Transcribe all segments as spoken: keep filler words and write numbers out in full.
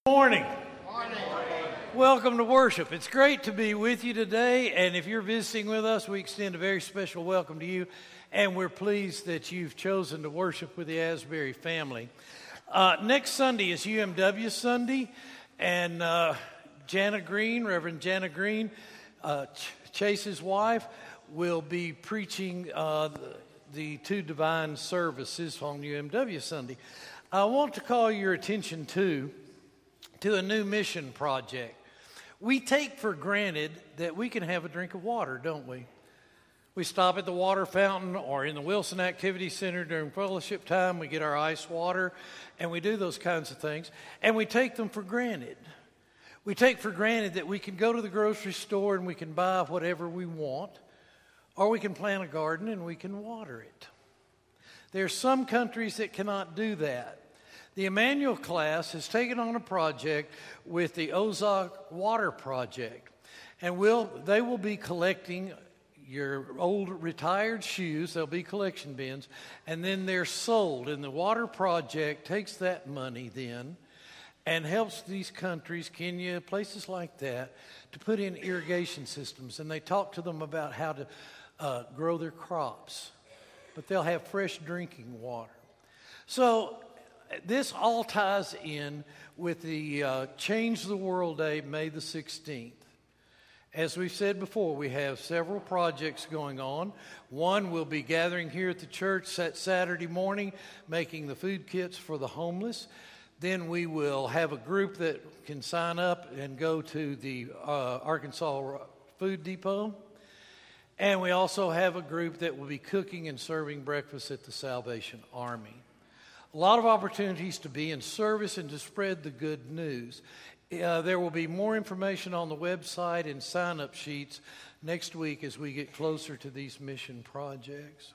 Morning. Morning. Welcome to worship. It's great to be with you today, and if you're visiting with us, we extend a very special welcome to you, and we're pleased that you've chosen to worship with the Asbury family. Uh, next Sunday is U M W Sunday, and uh, Jana Green, Reverend Jana Green, uh, Ch- Chase's wife, will be preaching uh, the, the two divine services on U M W Sunday. I want to call your attention to to a new mission project. We take for granted that we can have a drink of water, don't we? We stop at the water fountain or in the Wilson Activity Center during fellowship time. We get our ice water, and we do those kinds of things, and we take them for granted. We take for granted that we can go to the grocery store and we can buy whatever we want, or we can plant a garden and we can water it. There are some countries that cannot do that. The Emmanuel class has taken on a project with the Ozark Water Project, and will they will be collecting your old retired shoes. There'll be collection bins, and then they're sold, and the Water Project takes that money then and helps these countries, Kenya, places like that, to put in irrigation systems, and they talk to them about how to uh, grow their crops, but they'll have fresh drinking water. So this all ties in with the uh, Change the World Day, May the sixteenth. As we've said before, we have several projects going on. One, we'll be gathering here at the church that Saturday morning, making the food kits for the homeless. Then we will have a group that can sign up and go to the uh, Arkansas Food Depot. And we also have a group that will be cooking and serving breakfast at the Salvation Army. A lot of opportunities to be in service and to spread the good news. Uh, there will be more information on the website and sign-up sheets next week as we get closer to these mission projects.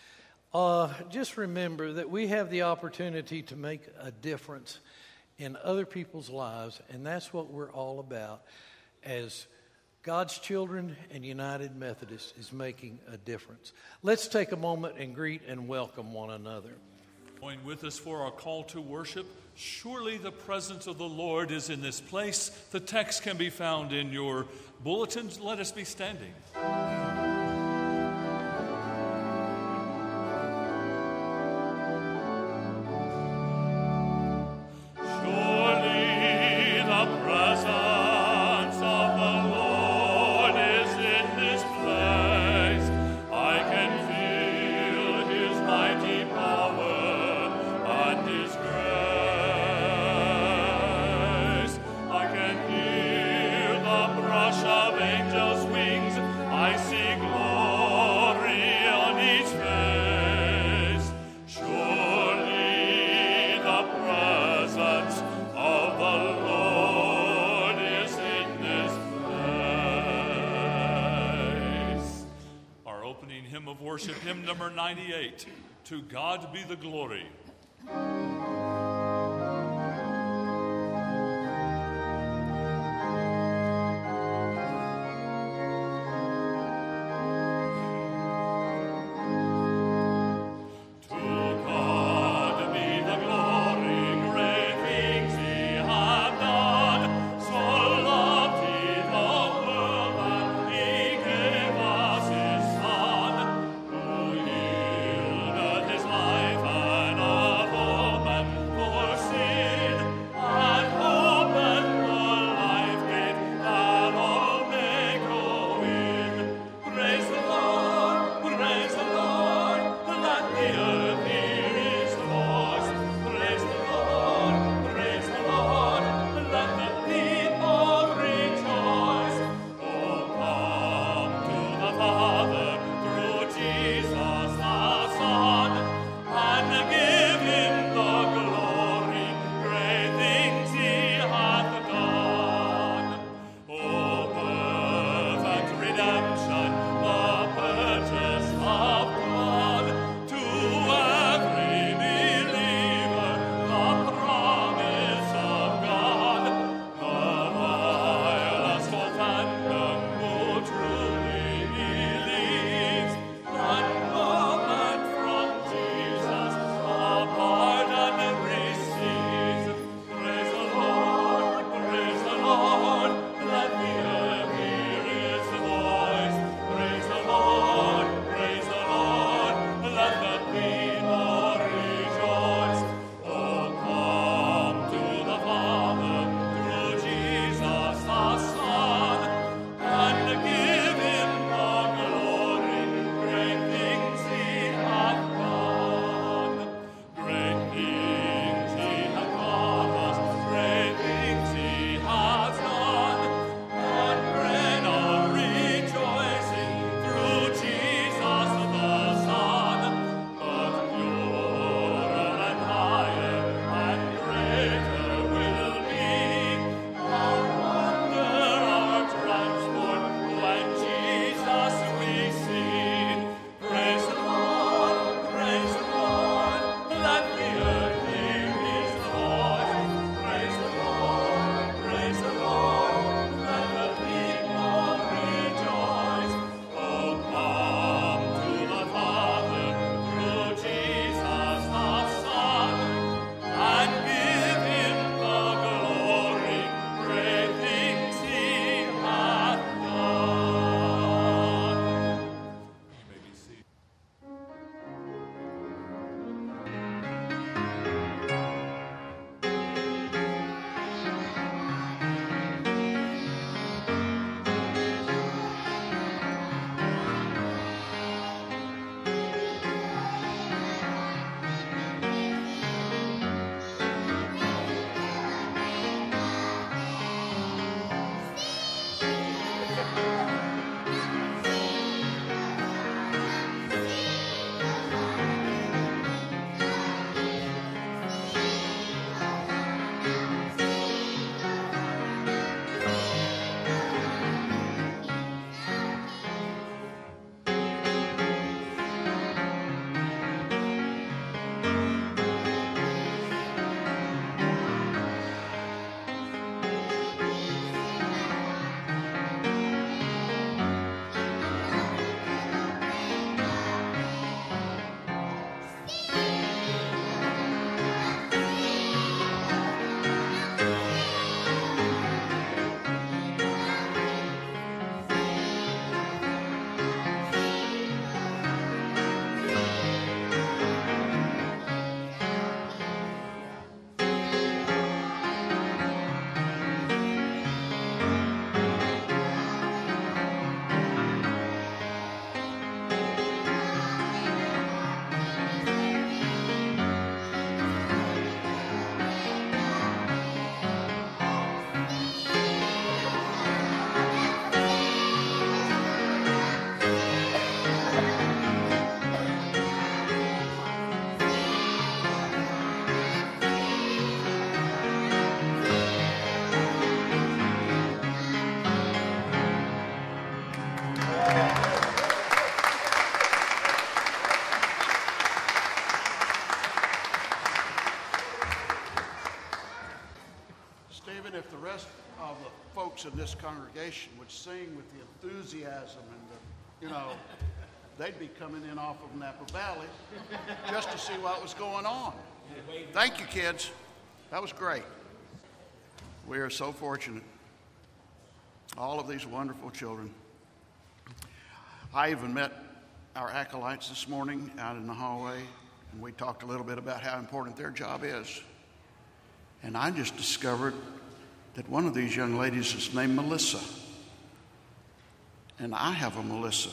Uh, just remember that we have the opportunity to make a difference in other people's lives, and that's what we're all about as God's children and United Methodist is making a difference. Let's take a moment and greet and welcome one another. Join with us for our call to worship. Surely the presence of the Lord is in this place. The text can be found in your bulletins. Let us be standing. Worship hymn number ninety-eight, To God Be the Glory. Life and of all Stephen, if the rest of the folks in this congregation would sing with the enthusiasm and the, you know, they'd be coming in off of Napa Valley just to see what was going on. Thank you, kids. That was great. We are so fortunate. All of these wonderful children. I even met our acolytes this morning out in the hallway, and we talked a little bit about how important their job is. And I just discovered that one of these young ladies is named Melissa. And I have a Melissa.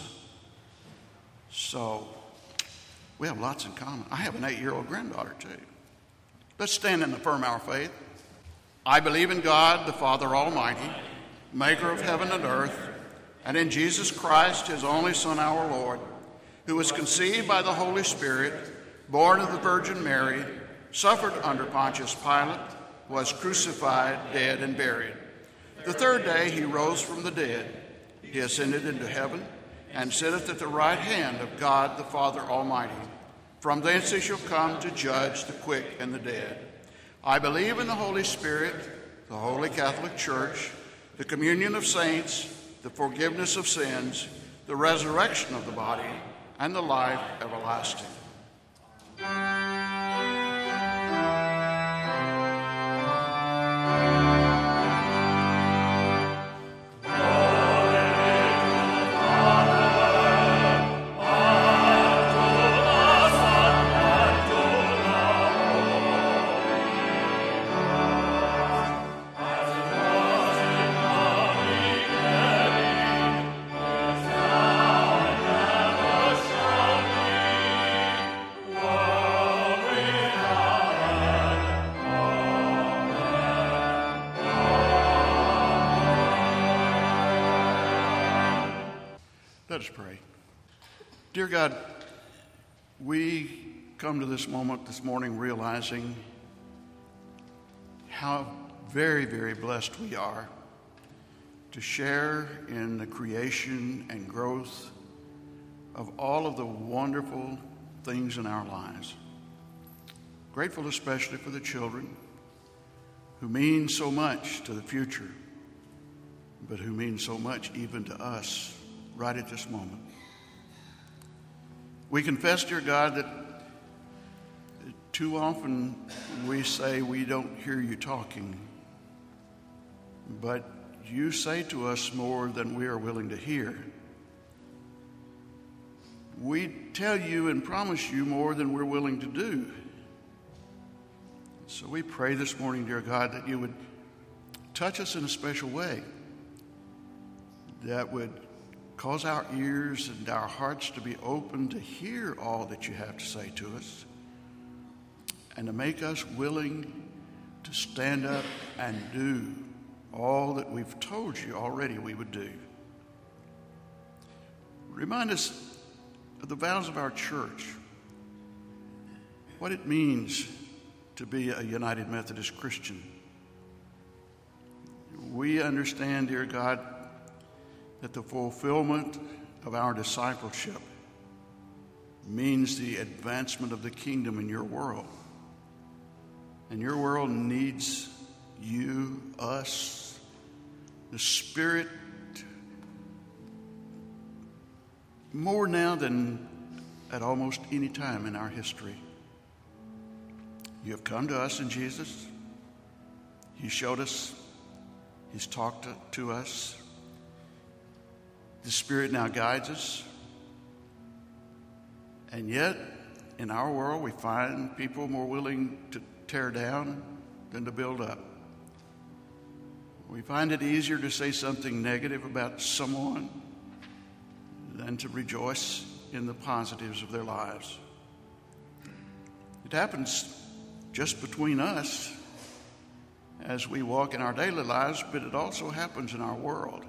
So we have lots in common. I have an eight-year-old granddaughter, too. Let's stand and affirm our faith. I believe in God, the Father Almighty, maker of heaven and earth, and in Jesus Christ, his only Son, our Lord, who was conceived by the Holy Spirit, born of the Virgin Mary, suffered under Pontius Pilate, was crucified, dead, and buried. The third day he rose from the dead. He ascended into heaven and sitteth at the right hand of God the Father Almighty. From thence he shall come to judge the quick and the dead. I believe in the Holy Spirit, the Holy Catholic Church, the communion of saints, the forgiveness of sins, the resurrection of the body, and the life everlasting. Let us pray. Dear God, we come to this moment this morning realizing how very, very blessed we are to share in the creation and growth of all of the wonderful things in our lives. Grateful especially for the children who mean so much to the future, but who mean so much even to us right at this moment. We confess, dear God, that too often we say we don't hear you talking, but you say to us more than we are willing to hear. We tell you and promise you more than we're willing to do. So we pray this morning, dear God, that you would touch us in a special way, that would cause our ears and our hearts to be open to hear all that you have to say to us, and to make us willing to stand up and do all that we've told you already we would do. Remind us of the vows of our church, what it means to be a United Methodist Christian. We understand, dear God, that the fulfillment of our discipleship means the advancement of the kingdom in your world. And your world needs you, us, the Spirit, more now than at almost any time in our history. You have come to us in Jesus. He showed us. He's talked to, to us. The Spirit now guides us. And yet, in our world, we find people more willing to tear down than to build up. We find it easier to say something negative about someone than to rejoice in the positives of their lives. It happens just between us as we walk in our daily lives, but it also happens in our world.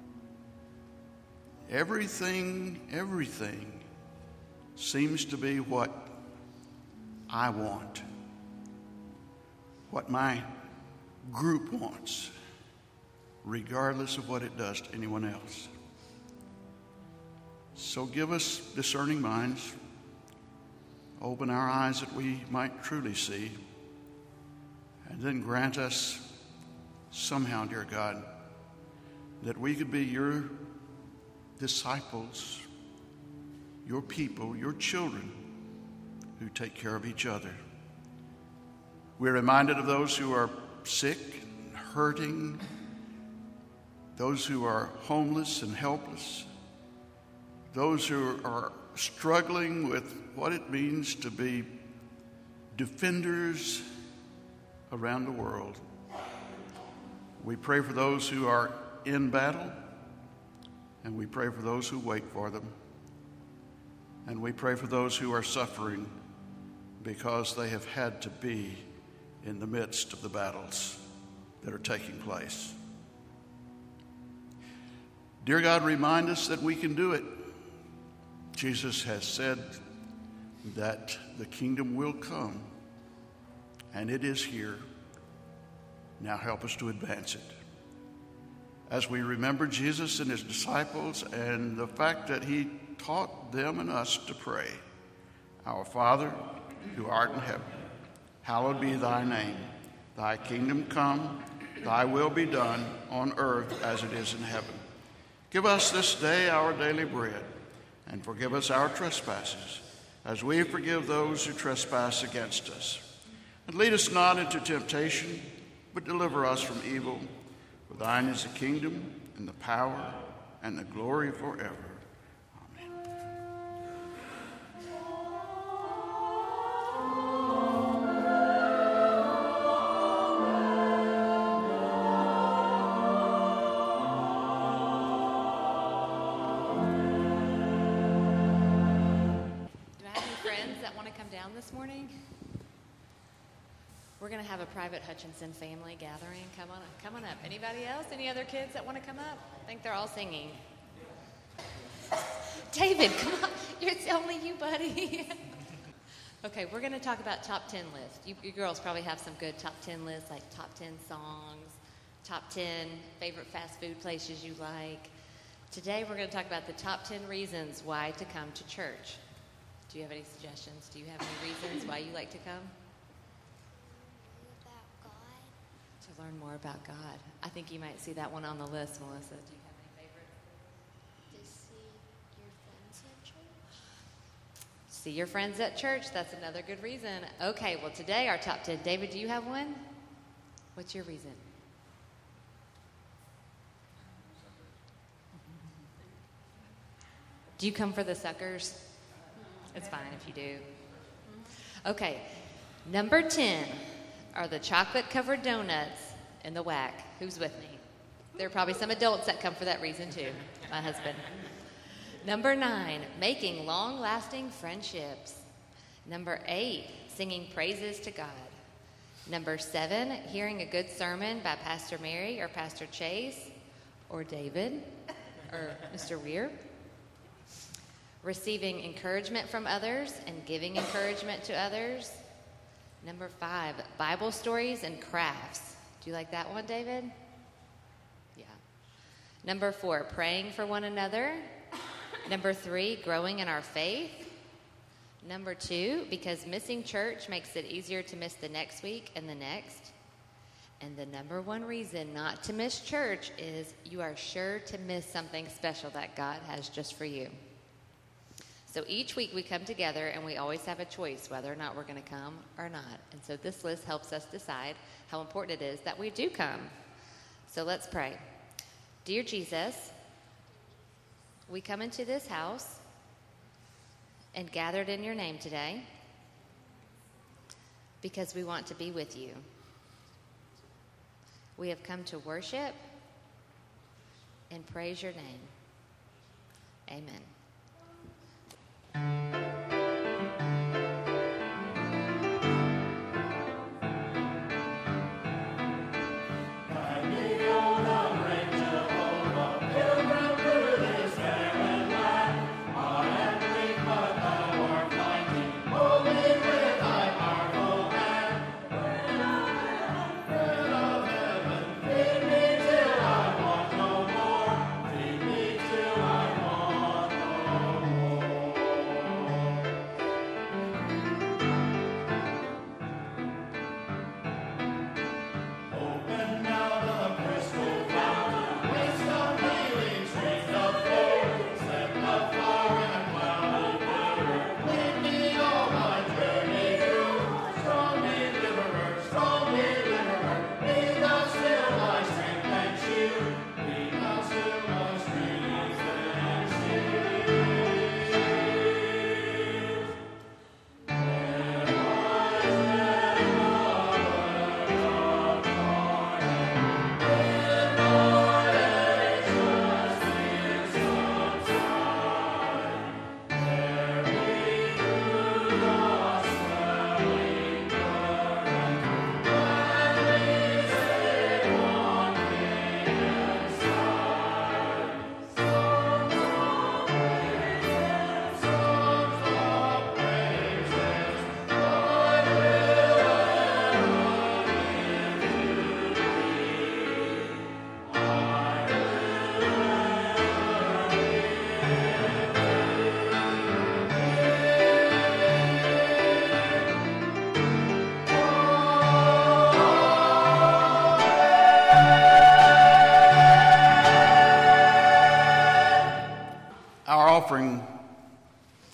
Everything, everything seems to be what I want, what my group wants, regardless of what it does to anyone else. So give us discerning minds, open our eyes that we might truly see, and then grant us somehow, dear God, that we could be your disciples, your people, your children who take care of each other. We're reminded of those who are sick and hurting, those who are homeless and helpless, those who are struggling with what it means to be defenders around the world. We pray for those who are in battle, and we pray for those who wait for them, and we pray for those who are suffering because they have had to be in the midst of the battles that are taking place. Dear God, remind us that we can do it. Jesus has said that the kingdom will come, and it is here. Now help us to advance it. As we remember Jesus and his disciples and the fact that he taught them and us to pray, Our Father, who art in heaven, hallowed be thy name. Thy kingdom come, thy will be done on earth as it is in heaven. Give us this day our daily bread, and forgive us our trespasses, as we forgive those who trespass against us. And lead us not into temptation, but deliver us from evil. For thine is the kingdom, and the power, and the glory forever. Amen. This morning, we're going to have a private Hutchinson family gathering. Come on, come on up. Anybody else? Any other kids that want to come up? I think they're all singing. David, come on. It's only you, buddy. Okay, we're going to talk about top ten lists. You, you girls probably have some good top ten lists, like top ten songs, top ten favorite fast food places you like. Today, we're going to talk about the top ten reasons why to come to church. Do you have any suggestions? Do you have any reasons why you like to come? About God. To learn more about God. I think you might see that one on the list, Melissa. Do you have any favorites? To see your friends at church. See your friends at church. That's another good reason. Okay, well, today our top ten. David, do you have one? What's your reason? Do you come for the suckers? It's fine if you do. Okay, number ten are the chocolate-covered donuts in the W A C. Who's with me? There are probably some adults that come for that reason too. My husband. Number nine, making long-lasting friendships. Number eight, singing praises to God. Number seven, hearing a good sermon by Pastor Mary or Pastor Chase or David or Mister Weir. Receiving encouragement from others and giving encouragement to others. Number five, Bible stories and crafts. Do you like that one, David? Yeah. Number four, praying for one another. Number three, growing in our faith. Number two, because missing church makes it easier to miss the next week and the next. And the number one reason not to miss church is you are sure to miss something special that God has just for you. So each week we come together and we always have a choice whether or not we're going to come or not. And so this list helps us decide how important it is that we do come. So let's pray. Dear Jesus, we come into this house and gathered in your name today because we want to be with you. We have come to worship and praise your name. Amen.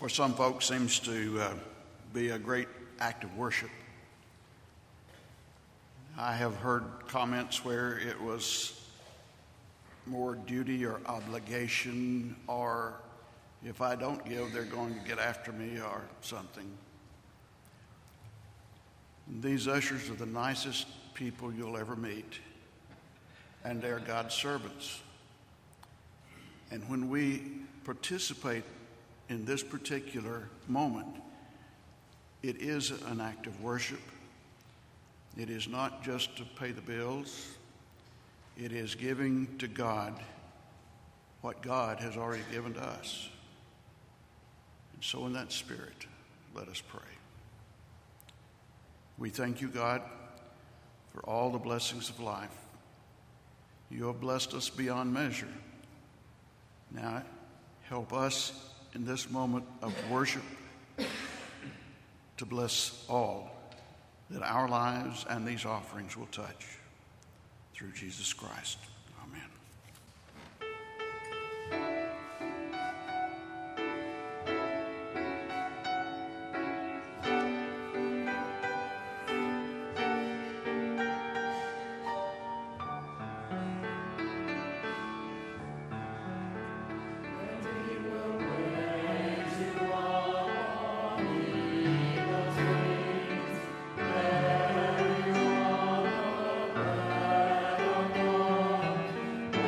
for some folks seems to uh, be a great act of worship. I have heard comments where it was more duty or obligation, or if I don't give, they're going to get after me or something. These ushers are the nicest people you'll ever meet, and they're God's servants. And when we participate in this particular moment, it is an act of worship. It is not just to pay the bills. It is giving to God what God has already given to us. And so in that spirit, let us pray. We thank you, God, for all the blessings of life. You have blessed us beyond measure. Now, help us in this moment of worship to bless all that our lives and these offerings will touch. Through Jesus Christ. Amen. Thank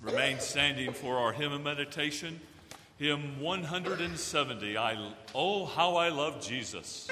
Remain standing for our hymn of meditation, hymn one hundred seventy, I, Oh, How I Love Jesus.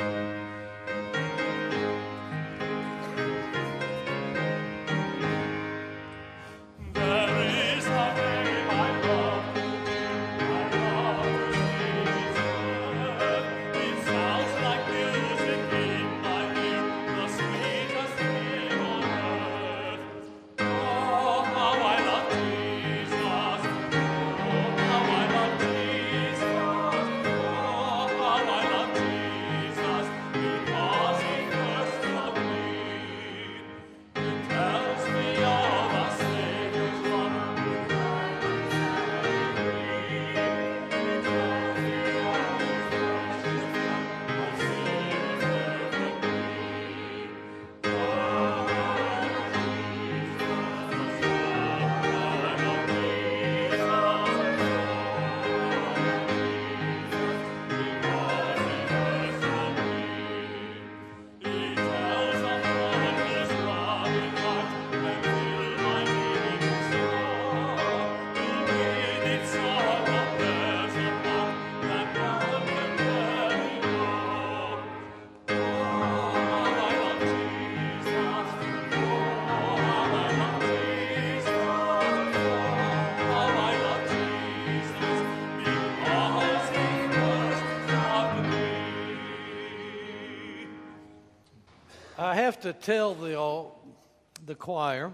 I have to tell the all, the choir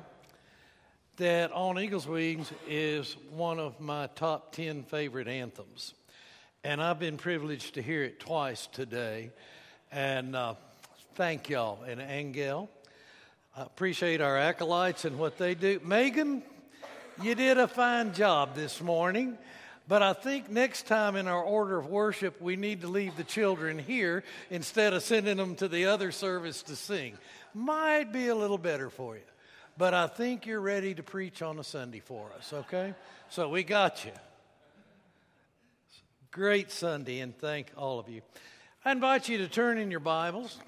that On Eagle's Wings is one of my top ten favorite anthems. And I've been privileged to hear it twice today. And uh, thank y'all. And Angel, I appreciate our acolytes and what they do. Megan, you did a fine job this morning. But I think next time in our order of worship, we need to leave the children here instead of sending them to the other service to sing. Might be a little better for you. But I think you're ready to preach on a Sunday for us, okay? So we got you. Great Sunday, and thank all of you. I invite you to turn in your Bibles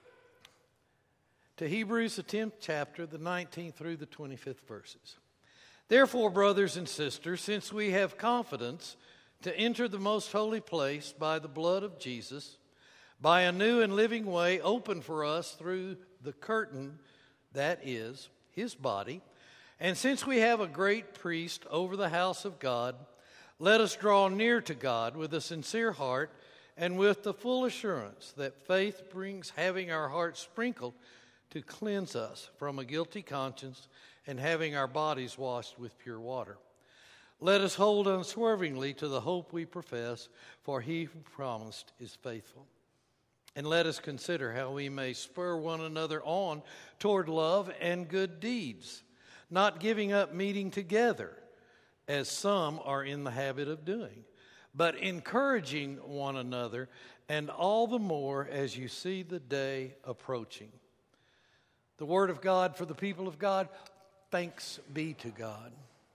to Hebrews, the tenth chapter, the nineteenth through the twenty-fifth verses. Therefore, brothers and sisters, since we have confidence to enter the most holy place by the blood of Jesus, by a new and living way open for us through the curtain that is his body, and since we have a great priest over the house of God, let us draw near to God with a sincere heart and with the full assurance that faith brings, having our hearts sprinkled to cleanse us from a guilty conscience, and having our bodies washed with pure water. Let us hold unswervingly to the hope we profess, for he who promised is faithful. And let us consider how we may spur one another on toward love and good deeds, not giving up meeting together, as some are in the habit of doing, but encouraging one another, and all the more as you see the day approaching. The word of God for the people of God. Thanks be to God.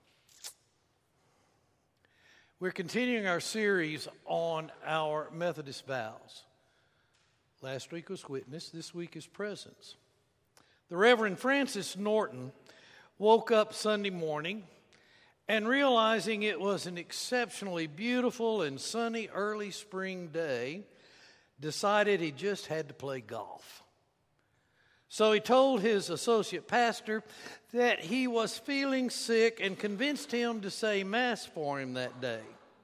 We're continuing our series on our Methodist vows. Last week was witness, this week is presence. The Reverend Francis Norton woke up Sunday morning and realizing it was an exceptionally beautiful and sunny early spring day, decided he just had to play golf. So he told his associate pastor that he was feeling sick and convinced him to say Mass for him that day.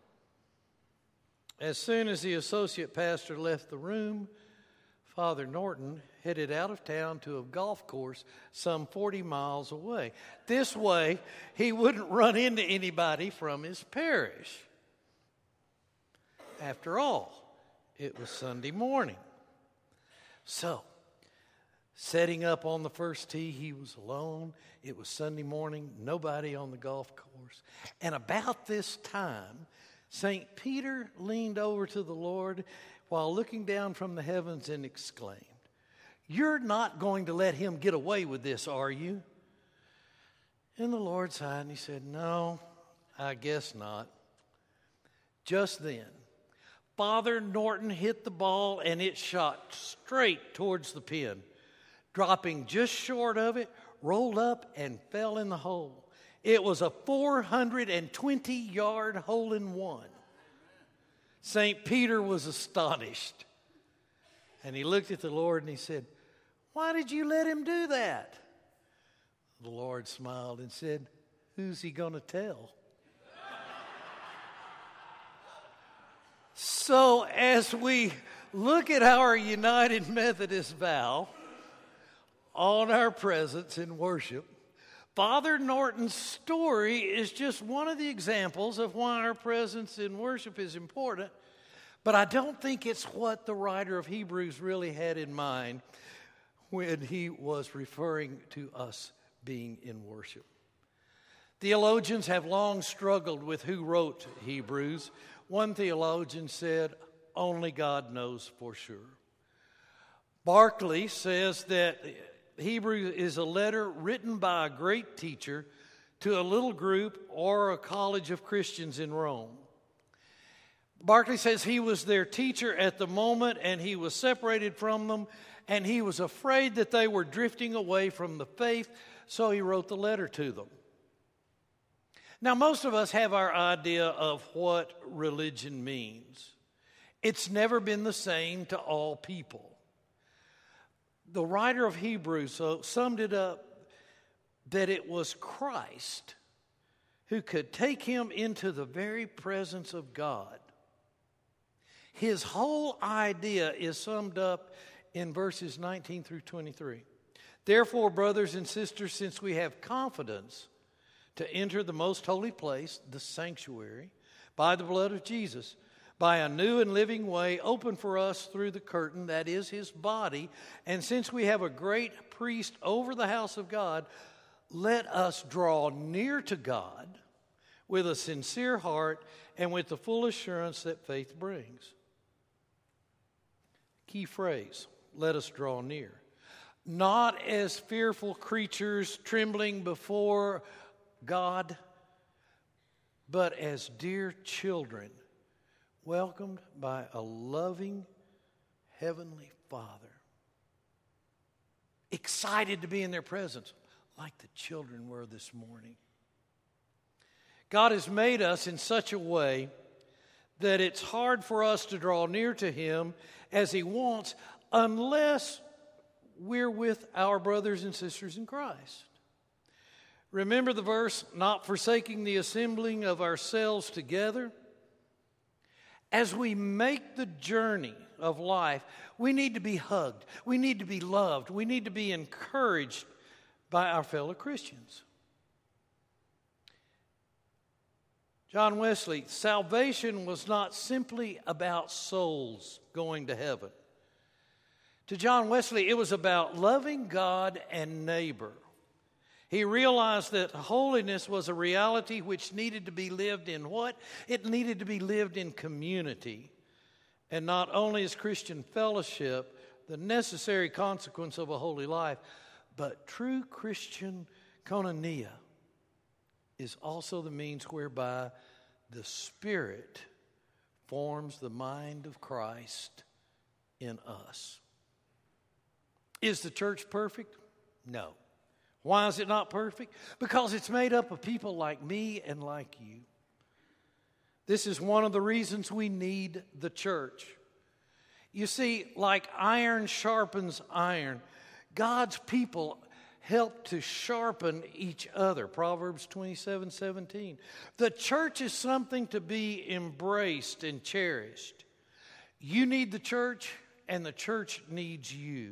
As soon as the associate pastor left the room, Father Norton headed out of town to a golf course some forty miles away. This way, he wouldn't run into anybody from his parish. After all, it was Sunday morning. So, setting up on the first tee, he was alone. It was Sunday morning, nobody on the golf course. And about this time, Saint Peter leaned over to the Lord while looking down from the heavens and exclaimed, "You're not going to let him get away with this, are you?" And the Lord sighed and he said, "No, I guess not." Just then, Father Norton hit the ball and it shot straight towards the pin. Dropping just short of it, rolled up and fell in the hole. It was a four hundred twenty yard hole-in-one. Saint Peter was astonished. And he looked at the Lord and he said, "Why did you let him do that?" The Lord smiled and said, "Who's he going to tell?" So as we look at our United Methodist vow on our presence in worship, Father Norton's story is just one of the examples of why our presence in worship is important, but I don't think it's what the writer of Hebrews really had in mind when he was referring to us being in worship. Theologians have long struggled with who wrote Hebrews. One theologian said, "Only God knows for sure." Barclay says that Hebrew is a letter written by a great teacher to a little group or a college of Christians in Rome. Barclay says he was their teacher at the moment and he was separated from them and he was afraid that they were drifting away from the faith, so he wrote the letter to them. Now, most of us have our idea of what religion means. It's never been the same to all people. The writer of Hebrews so summed it up that it was Christ who could take him into the very presence of God. His whole idea is summed up in verses nineteen through twenty-three. "Therefore, brothers and sisters, since we have confidence to enter the most holy place, the sanctuary, by the blood of Jesus, by a new and living way open for us through the curtain, that is his body, and since we have a great priest over the house of God, let us draw near to God with a sincere heart and with the full assurance that faith brings." Key phrase, let us draw near. Not as fearful creatures trembling before God, but as dear children welcomed by a loving Heavenly Father, excited to be in their presence like the children were this morning. God has made us in such a way that it's hard for us to draw near to Him as He wants unless we're with our brothers and sisters in Christ. Remember the verse, not forsaking the assembling of ourselves together? As we make the journey of life, we need to be hugged. We need to be loved. We need to be encouraged by our fellow Christians. John Wesley, salvation was not simply about souls going to heaven. To John Wesley, it was about loving God and neighbor. He realized that holiness was a reality which needed to be lived in what? It needed to be lived in community. And not only as Christian fellowship, the necessary consequence of a holy life, but true Christian koinonia is also the means whereby the Spirit forms the mind of Christ in us. Is the church perfect? No. Why is it not perfect? Because it's made up of people like me and like you. This is one of the reasons we need the church. You see, like iron sharpens iron, God's people help to sharpen each other. Proverbs twenty-seven seventeen. The church is something to be embraced and cherished. You need the church, and the church needs you.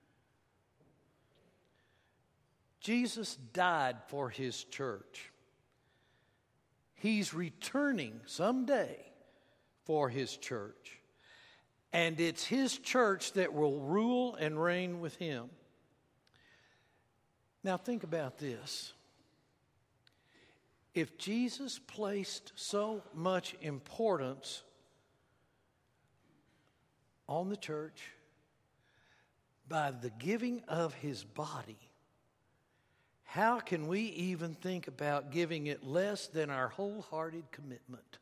Jesus died for His church. He's returning someday for His church. And it's His church that will rule and reign with Him. Now think about this. If Jesus placed so much importance on the church by the giving of His body, how can we even think about giving it less than our wholehearted commitment?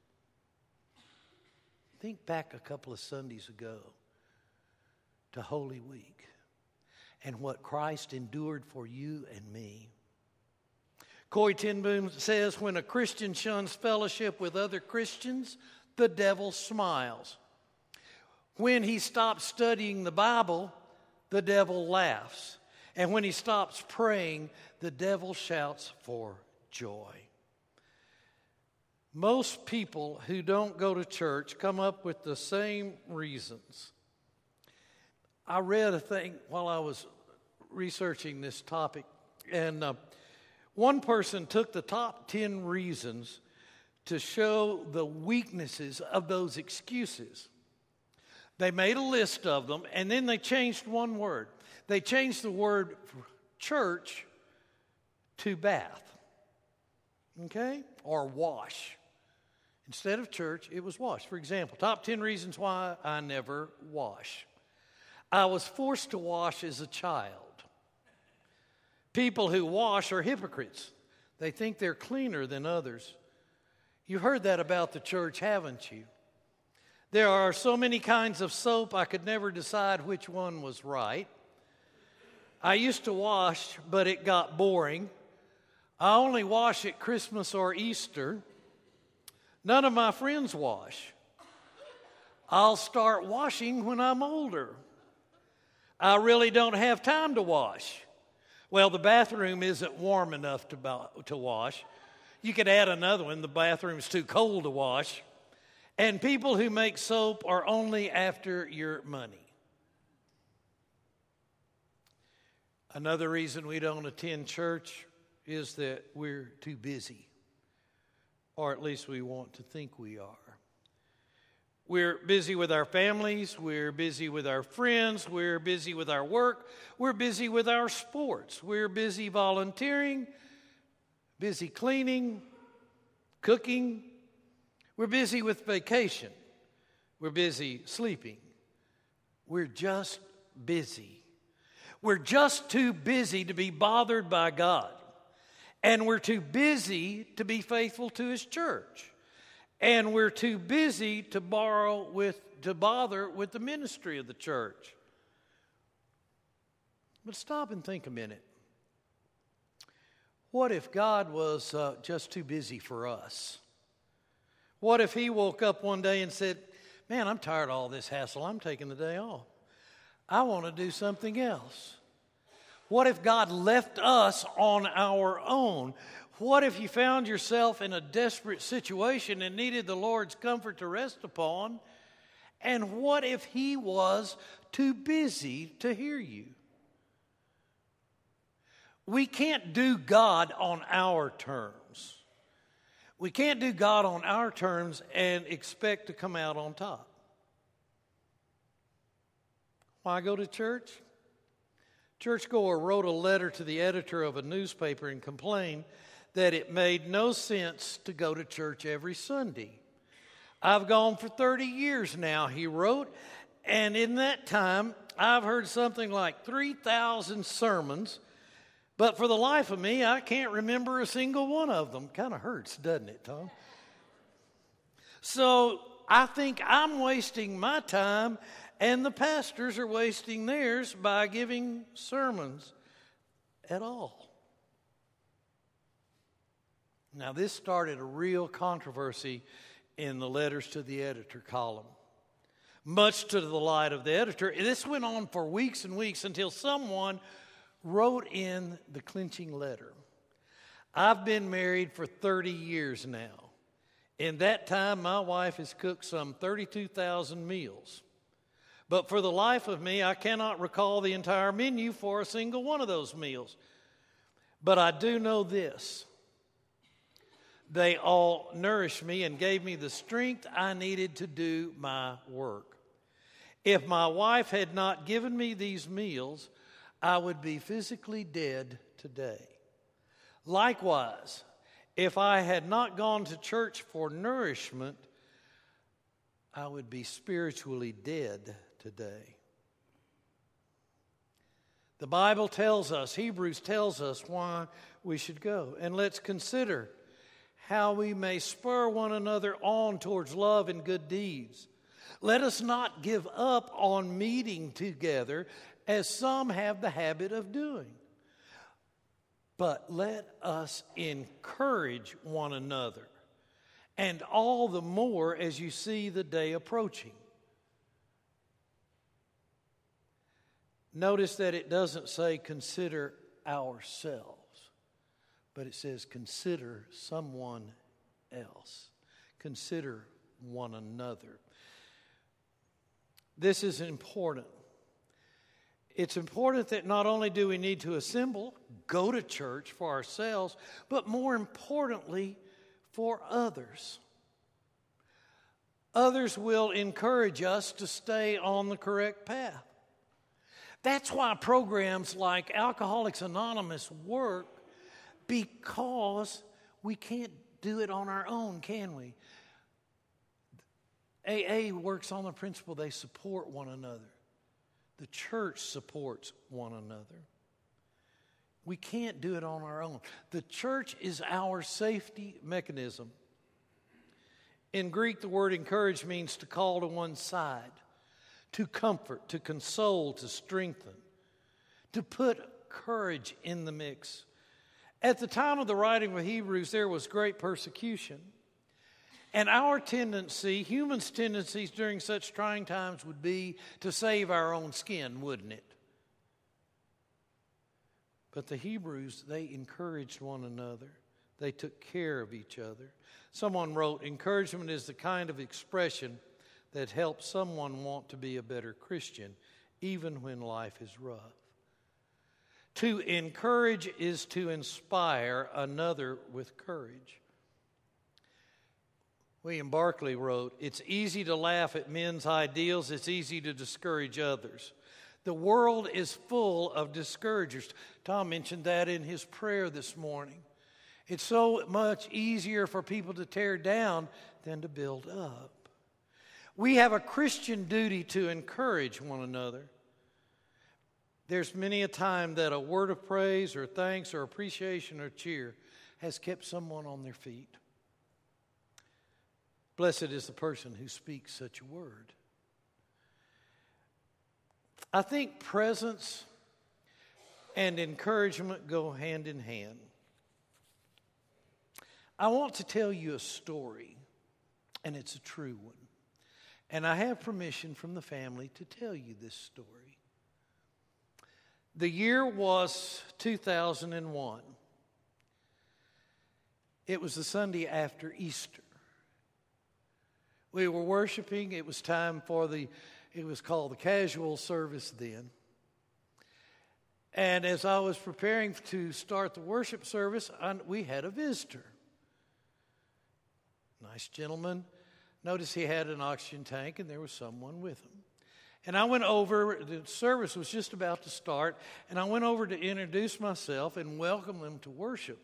Think back a couple of Sundays ago to Holy Week and what Christ endured for you and me. Corrie ten Boom says, when a Christian shuns fellowship with other Christians, the devil smiles. When he stops studying the Bible, the devil laughs. And when he stops praying, the devil shouts for joy. Most people who don't go to church come up with the same reasons. I read a thing while I was researching this topic, and uh, one person took the top ten reasons to show the weaknesses of those excuses. They made a list of them, and then they changed one word. They changed the word church to bath, okay, or wash. Instead of church, it was wash. For example, top ten reasons why I never wash. I was forced to wash as a child. People who wash are hypocrites. They think they're cleaner than others. You've heard that about the church, haven't you? There are so many kinds of soap, I could never decide which one was right. I used to wash, but it got boring. I only wash at Christmas or Easter. None of my friends wash. I'll start washing when I'm older. I really don't have time to wash. Well, the bathroom isn't warm enough to, to wash. You could add another one. The bathroom's too cold to wash. And people who make soap are only after your money. Another reason we don't attend church is that we're too busy. Or at least we want to think we are. We're busy with our families, we're busy with our friends, we're busy with our work, we're busy with our sports, we're busy volunteering, busy cleaning, cooking, we're busy with vacation, we're busy sleeping. We're just busy. We're just too busy to be bothered by God. And we're too busy to be faithful to His church. And we're too busy to borrow with, to bother with the ministry of the church. But stop and think a minute. What if God was uh, just too busy for us? What if He woke up one day and said, man, I'm tired of all this hassle. I'm taking the day off. I want to do something else. What if God left us on our own? What if you found yourself in a desperate situation and needed the Lord's comfort to rest upon? And what if He was too busy to hear you? We can't do God on our terms. We can't do God on our terms and expect to come out on top. Why go to church? Churchgoer wrote a letter to the editor of a newspaper and complained that it made no sense to go to church every Sunday. I've gone for thirty years now, he wrote, and in that time, I've heard something like three thousand sermons, but for the life of me, I can't remember a single one of them. Kind of hurts, doesn't it, Tom? So I think I'm wasting my time, and the pastors are wasting theirs by giving sermons at all. Now, this started a real controversy in the letters to the editor column. Much to the delight of the editor, this went on for weeks and weeks until someone wrote in the clinching letter. I've been married for thirty years now. In that time, my wife has cooked some thirty-two thousand meals. But for the life of me, I cannot recall the entire menu for a single one of those meals. But I do know this. They all nourished me and gave me the strength I needed to do my work. If my wife had not given me these meals, I would be physically dead today. Likewise, if I had not gone to church for nourishment, I would be spiritually dead today. The Bible tells us, Hebrews tells us why we should go. And let's consider how we may spur one another on towards love and good deeds. Let us not give up on meeting together as some have the habit of doing. but let us encourage one another, and all the more as you see the day approaching. Notice that it doesn't say consider ourselves, but it says consider someone else. Consider one another. This is important. It's important that not only do we need to assemble, go to church for ourselves, but more importantly, for others. Others will encourage us to stay on the correct path. That's why programs like Alcoholics Anonymous work, because we can't do it on our own, can we? A A works on the principle they support one another. The church supports one another. We can't do it on our own. The church is our safety mechanism. In Greek, the word encourage means to call to one's side, to comfort, to console, to strengthen, to put courage in the mix. At the time of the writing of Hebrews, there was great persecution. And our tendency, humans' tendencies during such trying times would be to save our own skin, wouldn't it? But the Hebrews, they encouraged one another. They took care of each other. Someone wrote, encouragement is the kind of expression that helps someone want to be a better Christian, even when life is rough. To encourage is to inspire another with courage. William Barclay wrote, it's easy to laugh at men's ideals, it's easy to discourage others. The world is full of discouragers. Tom mentioned that in his prayer this morning. It's so much easier for people to tear down than to build up. We have a Christian duty to encourage one another. There's many a time that a word of praise or thanks or appreciation or cheer has kept someone on their feet. Blessed is the person who speaks such a word. I think presence and encouragement go hand in hand. I want to tell you a story, and it's a true one. And I have permission from the family to tell you this story. The year was two thousand one. It was the Sunday after Easter. We were worshiping. It was time for the, it was called the casual service then. And as I was preparing to start the worship service, I, we had a visitor. Nice gentleman. Notice he had an oxygen tank and there was someone with him. And I went over, the service was just about to start, and I went over to introduce myself and welcome them to worship.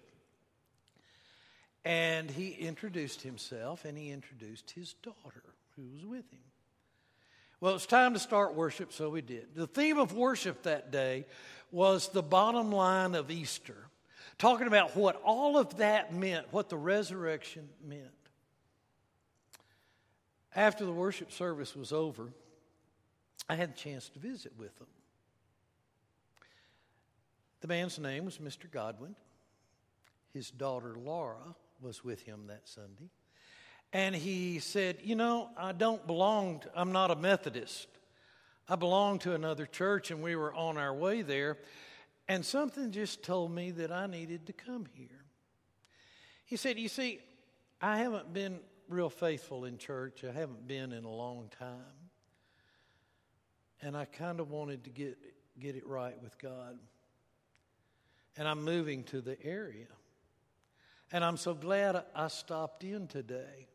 And he introduced himself, and he introduced his daughter, who was with him. Well, it was time to start worship, so we did. The theme of worship that day was the bottom line of Easter, talking about what all of that meant, what the resurrection meant. After the worship service was over, I had a chance to visit with them. The man's name was Mister Godwin. His daughter, Laura, was with him that Sunday. And he said, you know, I don't belong, to, I'm not a Methodist. I belong to another church, and we were on our way there. And something just told me that I needed to come here. He said, you see, I haven't been real faithful in church. I haven't been in a long time. And I kind of wanted to get, get it right with God. And I'm moving to the area. And I'm so glad I stopped in today.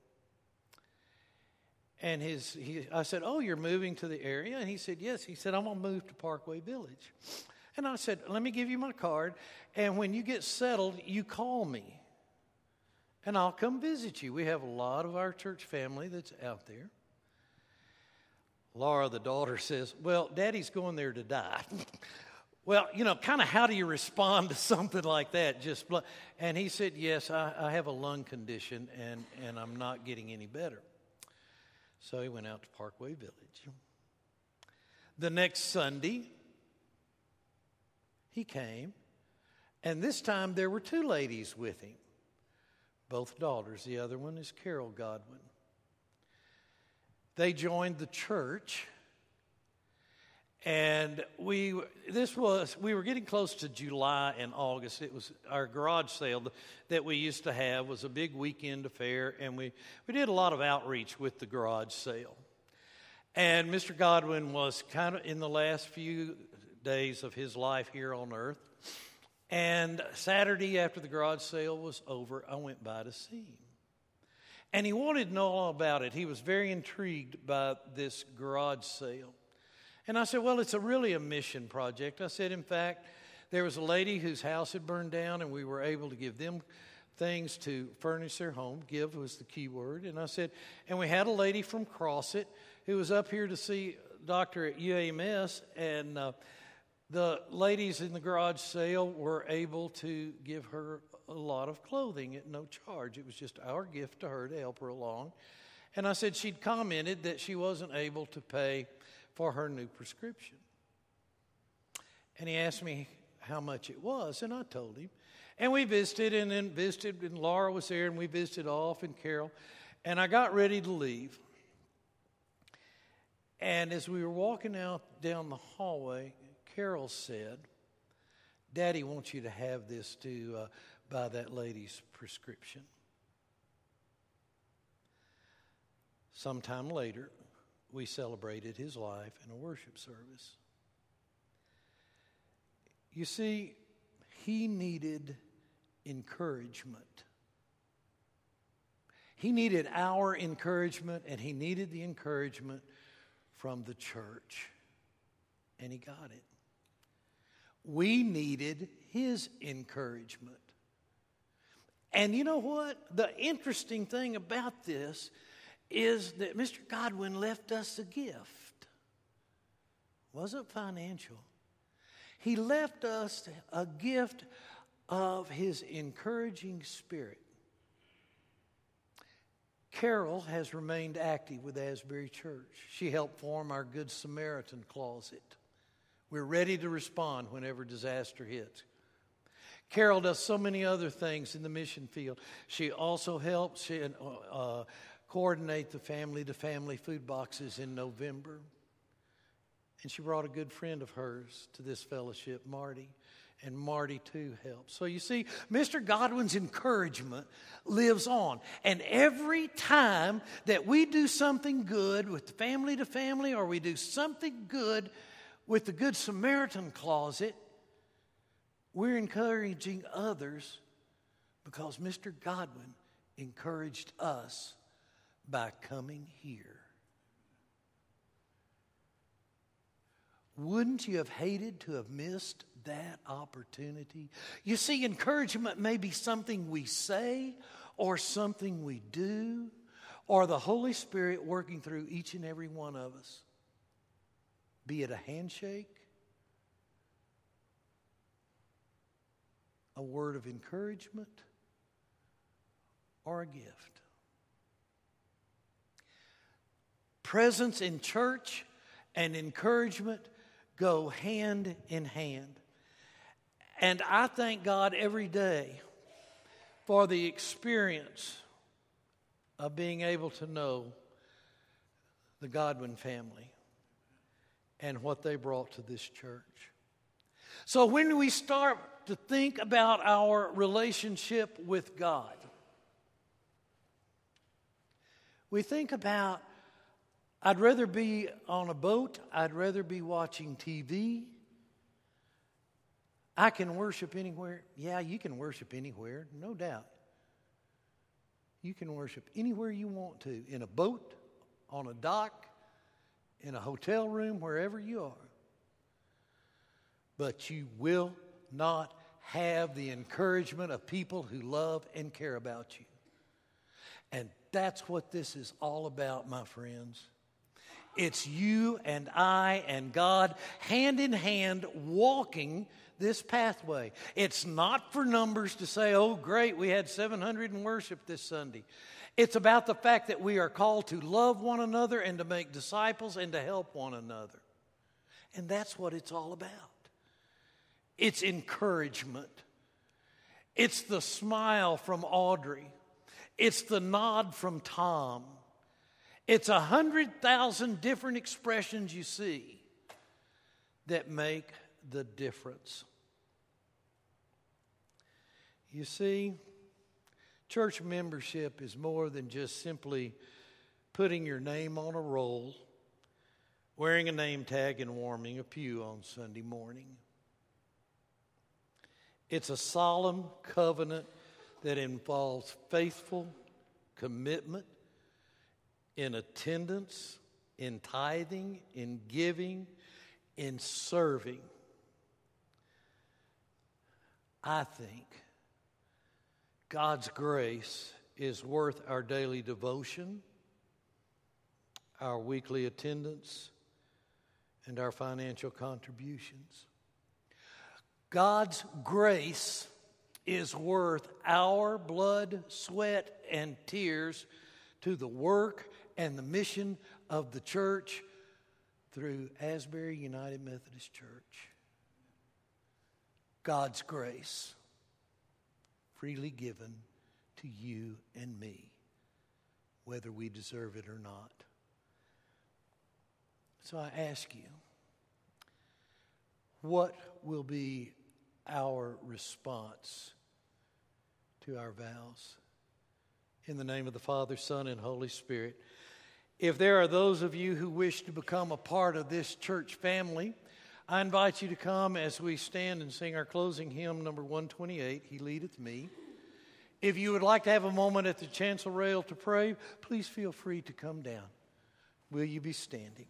And his, he, I said, oh, you're moving to the area? And he said, yes. He said, I'm going to move to Parkway Village. And I said, let me give you my card. And when you get settled, you call me. And I'll come visit you. We have a lot of our church family that's out there. Laura, the daughter, says, well, Daddy's going there to die. Well, you know, kind of how do you respond to something like that? Just bl- And he said, yes, I, I have a lung condition, and, and I'm not getting any better. So he went out to Parkway Village. The next Sunday, he came, And this time there were two ladies with him, both daughters. The other one is Carol Godwin. They joined the church, and we this was we were getting close to July and August. It was our garage sale that we used to have was a big weekend affair, and we, we did a lot of outreach with the garage sale. And Mister Godwin was kind of in the last few days of his life here on earth. And Saturday after the garage sale was over, I went by to see him. And he wanted to know all about it. He was very intrigued by this garage sale. And I said, well, it's a really a mission project. I said, in fact, there was a lady whose house had burned down, and we were able to give them things to furnish their home. Give was the key word. And I said, and we had a lady from Crossett who was up here to see a doctor at U A M S, and uh, the ladies in the garage sale were able to give her a lot of clothing at no charge. It was just our gift to her to help her along. And I said she'd commented that she wasn't able to pay for her new prescription. And he asked me how much it was, and I told him. And we visited, and then visited, and Laura was there, and we visited off, and Carol. And I got ready to leave. And as we were walking out down the hallway, Carol said, Daddy wants you to have this to uh, buy that lady's prescription. Sometime later, we celebrated his life in a worship service. You see, he needed encouragement. He needed our encouragement, and he needed the encouragement from the church. And he got it. We needed his encouragement. And you know what? The interesting thing about this is that Mister Godwin left us a gift. It wasn't financial. He left us a gift of his encouraging spirit. Carol has remained active with Asbury Church. She helped form our Good Samaritan closet. We're ready to respond whenever disaster hits. Carol does so many other things in the mission field. She also helps she, uh, coordinate the family-to-family food boxes in November. And she brought a good friend of hers to this fellowship, Marty. And Marty, too, helps. So you see, Mister Godwin's encouragement lives on. And every time that we do something good with the family-to-family, or we do something good with the Good Samaritan closet, we're encouraging others because Mister Godwin encouraged us by coming here. Wouldn't you have hated to have missed that opportunity? You see, encouragement may be something we say or something we do, or the Holy Spirit working through each and every one of us. Be it a handshake, a word of encouragement, or a gift. Presence in church and encouragement go hand in hand. And I thank God every day for the experience of being able to know the Godwin family and what they brought to this church. So when we start to think about our relationship with God, we think about, I'd rather be on a boat, I'd rather be watching T V. I can worship anywhere. Yeah, you can worship anywhere, no doubt. You can worship anywhere you want to, in a boat, on a dock, in a hotel room, wherever you are. But you will not have the encouragement of people who love and care about you. And that's what this is all about, my friends. It's you and I and God hand in hand walking this pathway. It's not for numbers to say, oh, great, we had seven hundred in worship this Sunday. It's about the fact that we are called to love one another and to make disciples and to help one another. And that's what it's all about. It's encouragement It's the smile from Audrey. It's the nod from Tom. It's a hundred thousand different expressions you see that make the difference. You see, church membership is more than just simply putting your name on a roll, wearing a name tag, and warming a pew on Sunday morning. It's a solemn covenant that involves faithful commitment in attendance, in tithing, in giving, in serving. I think God's grace is worth our daily devotion, our weekly attendance, and our financial contributions. God's grace is worth our blood, sweat, and tears to the work and the mission of the church through Asbury United Methodist Church. God's grace freely given to you and me, whether we deserve it or not. So I ask you, what will be our response to our vows? In the name of the Father, Son, and Holy Spirit. If there are those of you who wish to become a part of this church family, I invite you to come as we stand and sing our closing hymn, number one twenty-eight, He Leadeth Me. If you would like to have a moment at the chancel rail to pray, please feel free to come down. Will you be standing?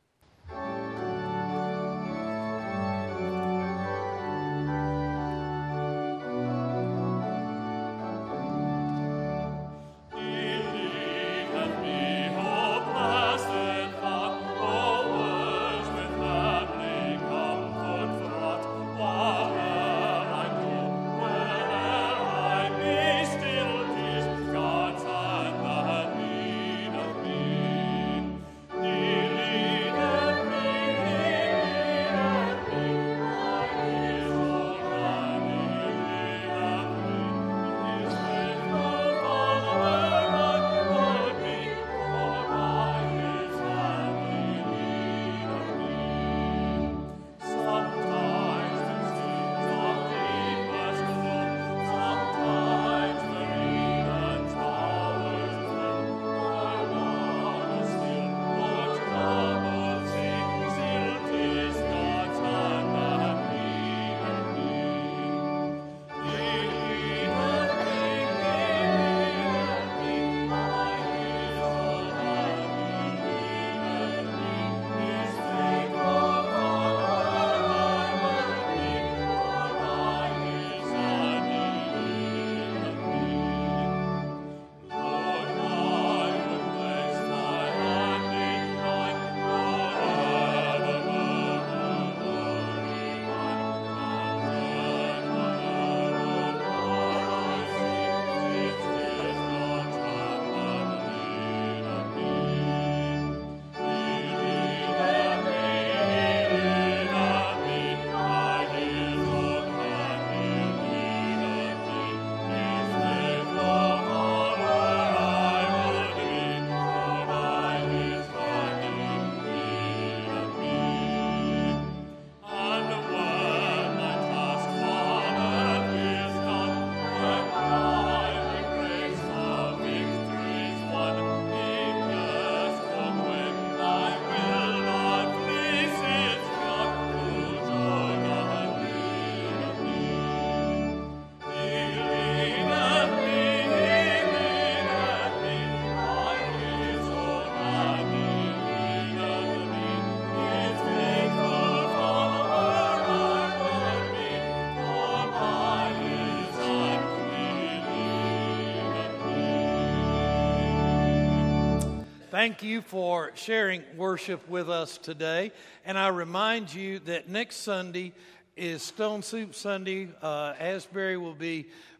Thank you for sharing worship with us today. And I remind you that next Sunday is Stone Soup Sunday. Uh, Asbury will be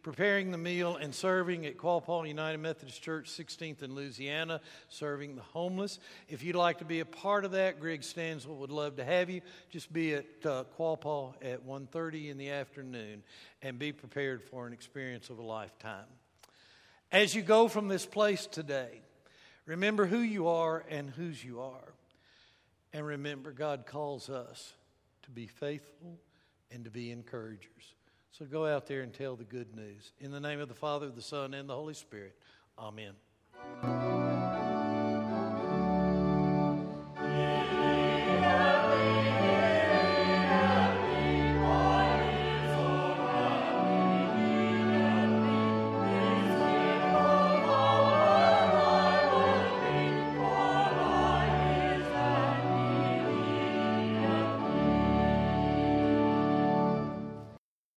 preparing the meal and serving at Qualpah United Methodist Church, sixteenth in Louisiana, serving the homeless. If you'd like to be a part of that, Greg Stansel would love to have you. Just be at uh, Qualpah at one thirty in the afternoon and be prepared for an experience of a lifetime. As you go from this place today, remember who you are and whose you are. And remember, God calls us to be faithful and to be encouragers. So go out there and tell the good news. In the name of the Father, the Son, and the Holy Spirit. Amen.